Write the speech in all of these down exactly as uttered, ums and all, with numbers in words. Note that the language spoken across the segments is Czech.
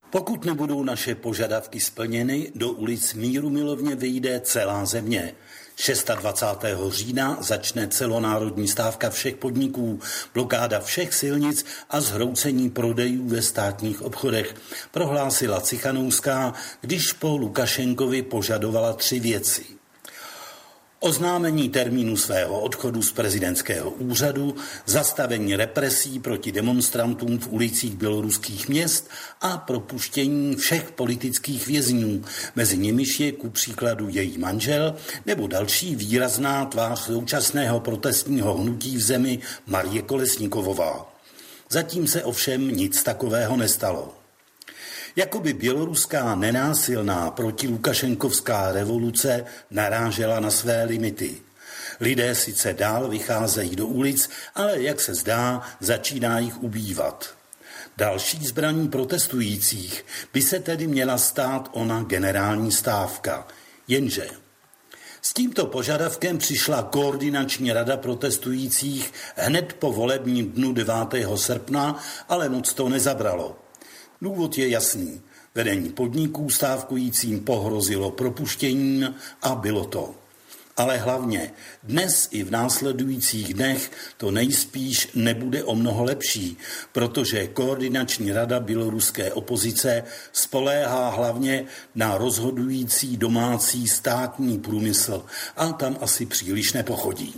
Pokud nebudou naše požadavky splněny, do ulic mírumilovně vyjde celá země. dvacátého šestého října začne celonárodní stávka všech podniků, blokáda všech silnic a zhroucení prodejů ve státních obchodech, prohlásila Cichanouská, když po Lukašenkovi požadovala tři věci. Oznámení termínu svého odchodu z prezidentského úřadu, zastavení represí proti demonstrantům v ulicích běloruských měst a propuštění všech politických vězňů, mezi nimiž je ku příkladu její manžel nebo další výrazná tvář současného protestního hnutí v zemi Marie Kolesníkovová. Zatím se ovšem nic takového nestalo. Jakoby běloruská nenásilná protilukašenkovská revoluce narážela na své limity. Lidé sice dál vycházejí do ulic, ale jak se zdá, začíná jich ubývat. Další zbraní protestujících by se tedy měla stát ona generální stávka. Jenže s tímto požadavkem přišla koordinační rada protestujících hned po volebním dnu devátého srpna, ale moc to nezabralo. Důvod je jasný. Vedení podniků stávkujícím pohrozilo propuštěním a bylo to. Ale hlavně dnes i v následujících dnech to nejspíš nebude o mnoho lepší, protože koordinační rada běloruské opozice spoléhá hlavně na rozhodující domácí státní průmysl a tam asi příliš nepochodí.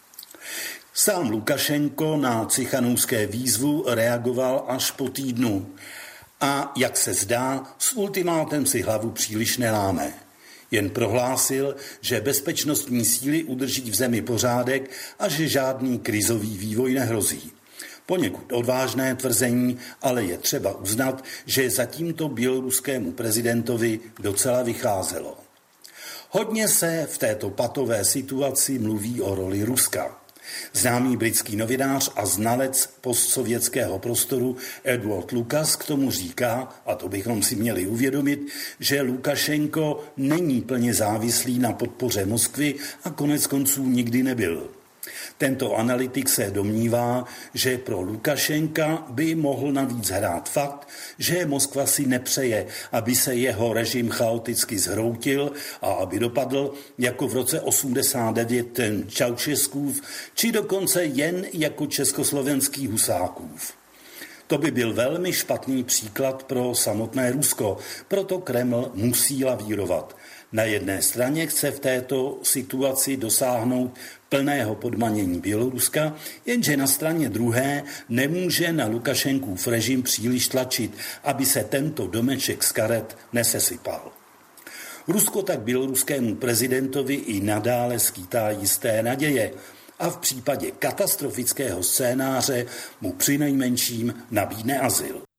Sám Lukašenko na Cichanouské výzvu reagoval až po týdnu. A jak se zdá, s ultimátem si hlavu příliš neláme. Jen prohlásil, že bezpečnostní síly udrží v zemi pořádek a že žádný krizový vývoj nehrozí. Poněkud odvážné tvrzení, ale je třeba uznat, že za tímto běloruskému prezidentovi docela vycházelo. Hodně se v této patové situaci mluví o roli Ruska. Známý britský novinář a znalec postsovětského prostoru Edward Lucas k tomu říká, a to bychom si měli uvědomit, že Lukašenko není plně závislý na podpoře Moskvy a konec konců nikdy nebyl. Tento analytik se domnívá, že pro Lukašenka by mohl navíc hrát fakt, že Moskva si nepřeje, aby se jeho režim chaoticky zhroutil a aby dopadl jako v roce osmdesát devět ten Čaušeskův, či dokonce jen jako československý Husákův. To by byl velmi špatný příklad pro samotné Rusko, proto Kreml musí lavírovat. Na jedné straně chce v této situaci dosáhnout plného podmanění Běloruska, jenže na straně druhé nemůže na Lukašenkův režim příliš tlačit, aby se tento domeček z karet nesesypal. Rusko tak běloruskému prezidentovi i nadále skýtá jisté naděje a v případě katastrofického scénáře mu přinejmenším nabídne azyl.